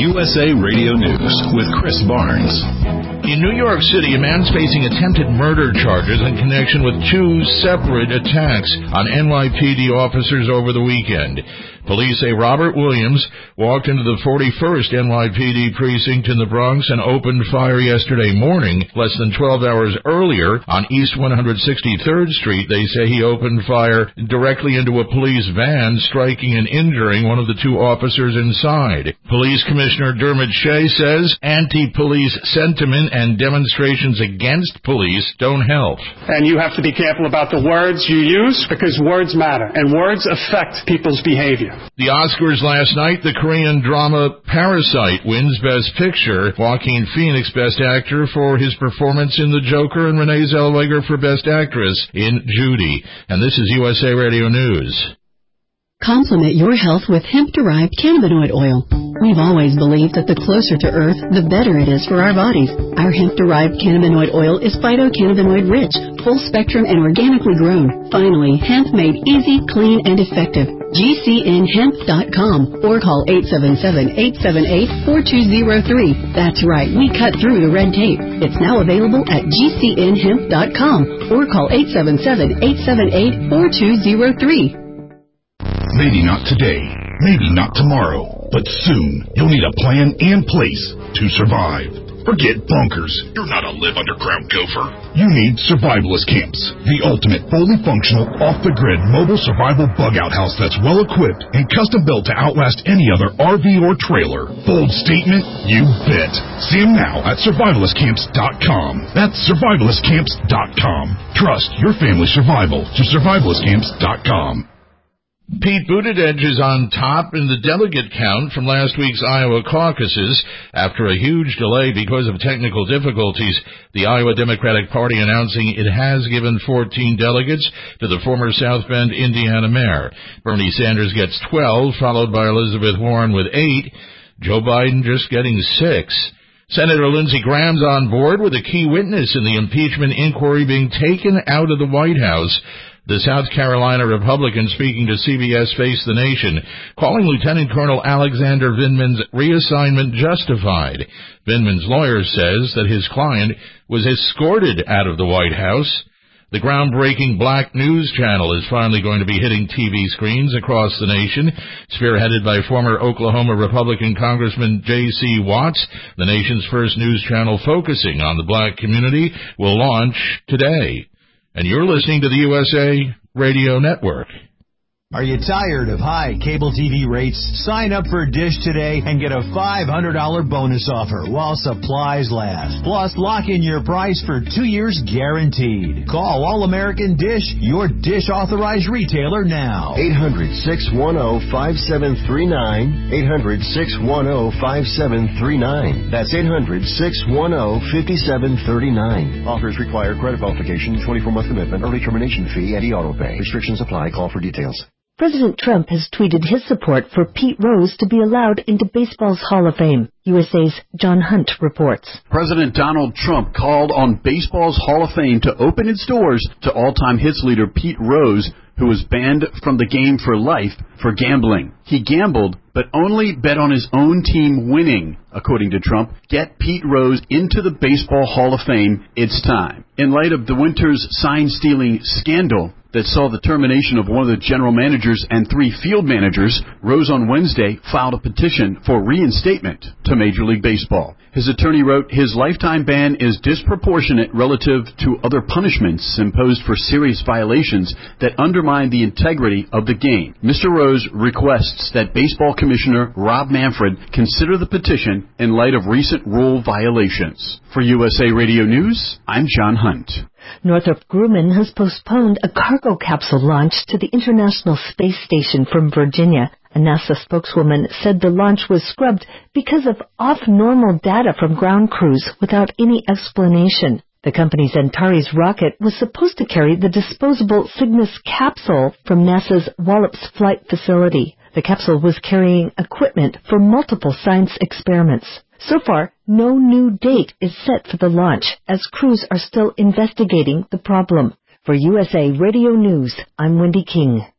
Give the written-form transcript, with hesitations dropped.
USA Radio News with Chris Barnes. In New York City, a man's facing attempted murder charges in connection with two separate attacks on NYPD officers over the weekend. Police say Robert Williams walked into the 41st NYPD precinct in the Bronx and opened fire yesterday morning. Less than 12 hours earlier, on East 163rd Street, they say he opened fire directly into a police van, striking and injuring one of the two officers inside. Police Commissioner Dermot Shea says anti-police sentiment and demonstrations against police don't help. And you have to be careful about the words you use, because words matter, and words affect people's behavior. The Oscars last night, the Korean drama Parasite wins Best Picture. Joaquin Phoenix Best Actor for his performance in The Joker, and Renee Zellweger for Best Actress in Judy. And this is USA Radio News. Complement your health with hemp-derived cannabinoid oil. We've always believed that the closer to Earth, the better it is for our bodies. Our hemp-derived cannabinoid oil is phytocannabinoid-rich, full-spectrum, and organically grown. Finally, hemp made easy, clean, and effective. GCNhemp.com or call 877-878-4203. That's right, we cut through the red tape. It's now available at GCNhemp.com or call 877-878-4203. Maybe not today, maybe not tomorrow, but soon you'll need a plan in place to survive. Forget bunkers. You're not a live underground gopher. You need Survivalist Camps, the ultimate fully functional, off-the-grid mobile survival bug-out house that's well-equipped and custom-built to outlast any other RV or trailer. Bold statement? You bet. See them now at survivalistcamps.com. That's survivalistcamps.com. Trust your family's survival to survivalistcamps.com. Pete Buttigieg is on top in the delegate count from last week's Iowa caucuses. After a huge delay because of technical difficulties, the Iowa Democratic Party announcing it has given 14 delegates to the former South Bend, Indiana mayor. Bernie Sanders gets 12, followed by Elizabeth Warren with 8. Joe Biden just getting 6. Senator Lindsey Graham's on board with a key witness in the impeachment inquiry being taken out of the White House. The South Carolina Republican speaking to CBS Face the Nation, calling Lieutenant Colonel Alexander Vindman's reassignment justified. Vindman's lawyer says that his client was escorted out of the White House. The groundbreaking Black News Channel is finally going to be hitting TV screens across the nation. Spearheaded by former Oklahoma Republican Congressman J.C. Watts, the nation's first news channel focusing on the black community will launch today. And you're listening to the USA Radio Network. Are you tired of high cable TV rates? Sign up for Dish today and get a $500 bonus offer while supplies last. Plus, lock in your price for 2 years guaranteed. Call All-American Dish, your Dish authorized retailer now. 800-610-5739. 800-610-5739. That's 800-610-5739. Offers require credit verification, 24-month commitment, early termination fee, and e-auto pay. Restrictions apply. Call for details. President Trump has tweeted his support for Pete Rose to be allowed into baseball's Hall of Fame. USA's John Hunt reports. President Donald Trump called on baseball's Hall of Fame to open its doors to all-time hits leader Pete Rose, who was banned from the game for life for gambling. He gambled, but only bet on his own team winning, according to Trump. Get Pete Rose into the Baseball Hall of Fame. It's time. In light of the winter's sign-stealing scandal that saw the termination of one of the general managers and 3 field managers, Rose on Wednesday filed a petition for reinstatement to Major League Baseball. His attorney wrote, his lifetime ban is disproportionate relative to other punishments imposed for serious violations that undermine the integrity of the game. Mr. Rose requests that Baseball Commissioner Rob Manfred consider the petition in light of recent rule violations. For USA Radio News, I'm John Hunt. Northrop Grumman has postponed a cargo capsule launch to the International Space Station from Virginia. A NASA spokeswoman said the launch was scrubbed because of off-normal data from ground crews without any explanation. The company's Antares rocket was supposed to carry the disposable Cygnus capsule from NASA's Wallops Flight Facility. The capsule was carrying equipment for multiple science experiments. So far, no new date is set for the launch, as crews are still investigating the problem. For USA Radio News, I'm Wendy King.